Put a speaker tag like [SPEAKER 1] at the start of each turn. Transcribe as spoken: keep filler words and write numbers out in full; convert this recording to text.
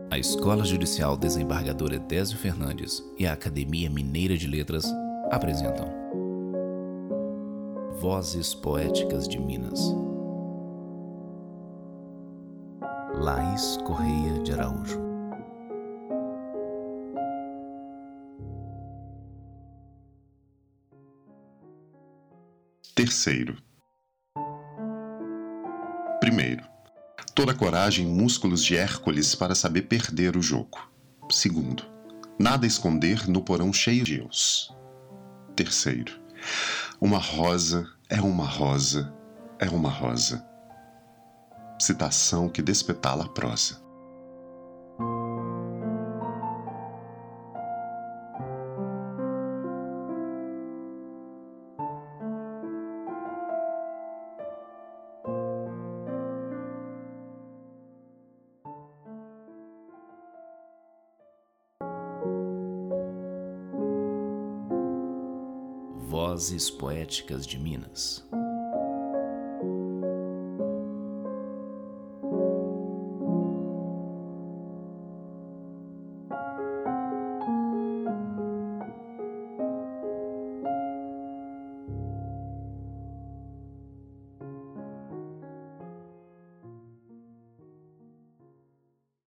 [SPEAKER 1] A Escola Judicial Desembargador Edésio Fernandes e a Academia Mineira de Letras apresentam Vozes Poéticas de Minas. Laís Correia de Araújo.
[SPEAKER 2] Terceiro. Primeiro, toda coragem e músculos de Hércules para saber perder o jogo. Segundo, nada esconder no porão cheio de eus. Terceiro, uma rosa é uma rosa, é uma rosa. Citação que despetala a prosa.
[SPEAKER 1] Vozes Poéticas de Minas.